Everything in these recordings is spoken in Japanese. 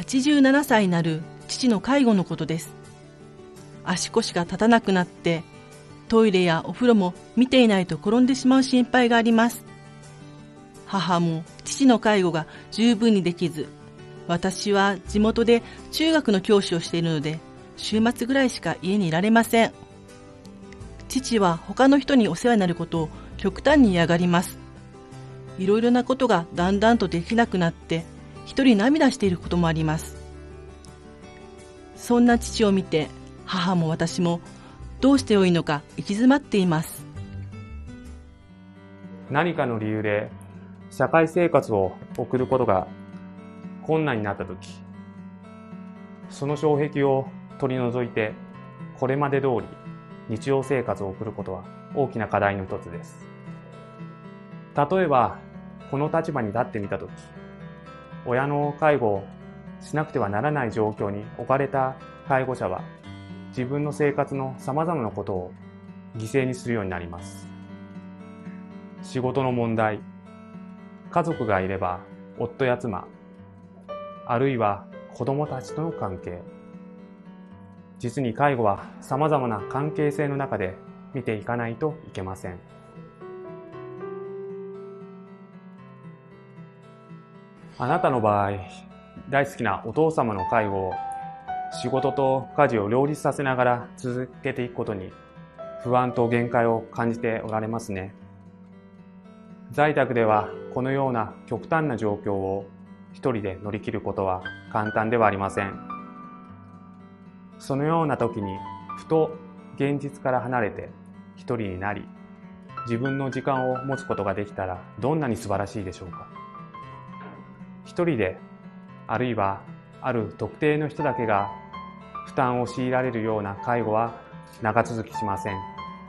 87歳になる父の介護のことです。足腰が立たなくなって、トイレやお風呂も見ていないと転んでしまう心配があります。母も父の介護が十分にできず、私は地元で中学の教師をしているので、週末ぐらいしか家にいられません。父は他の人にお世話になることを極端に嫌がります。いろいろなことがだんだんとできなくなって、一人涙していることもあります。そんな父を見て、母も私もどうしてよいのか行き詰まっています。 何かの理由で社会生活を送ることが困難になったとき、その障壁を取り除いて、これまで通り日常生活を送ることは大きな課題の一つです。例えば、この立場に立ってみたとき、親の介護をしなくてはならない状況に置かれた介護者は、自分の生活の様々なことを犠牲にするようになります。仕事の問題、家族がいれば夫や妻、あるいは子供たちとの関係。実に介護は様々な関係性の中で見ていかないといけません。あなたの場合、大好きなお父様の介護を仕事と家事を両立させながら続けていくことに不安と限界を感じておられますね。在宅ではこのような極端な状況を一人で乗り切ることは簡単ではありません。そのような時にふと現実から離れて一人になり、自分の時間を持つことができたらどんなに素晴らしいでしょうか。一人で、あるいはある特定の人だけが負担を強いられるような介護は長続きしません。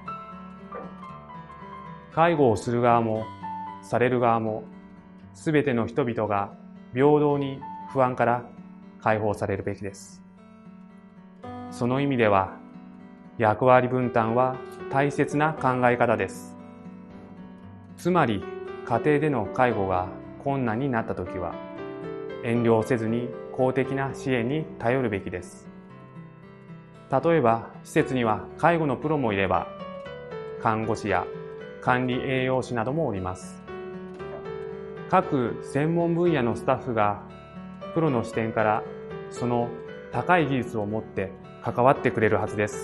介護をする側もされる側も、すべての人々が平等に不安から解放されるべきです。その意味では、役割分担は大切な考え方です。つまり、家庭での介護が困難になったときは、遠慮せずに公的な支援に頼るべきです。例えば、施設には介護のプロもいれば、看護師や管理栄養士などもおります。各専門分野のスタッフがプロの視点からその高い技術を持って関わってくれるはずです。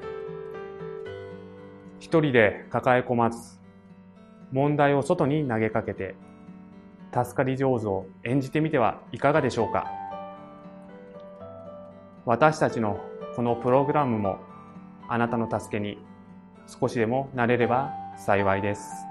一人で抱え込まず、問題を外に投げかけて、助かり上手を演じてみてはいかがでしょうか。私たちのこのプログラムもあなたの助けに少しでもなれれば幸いです。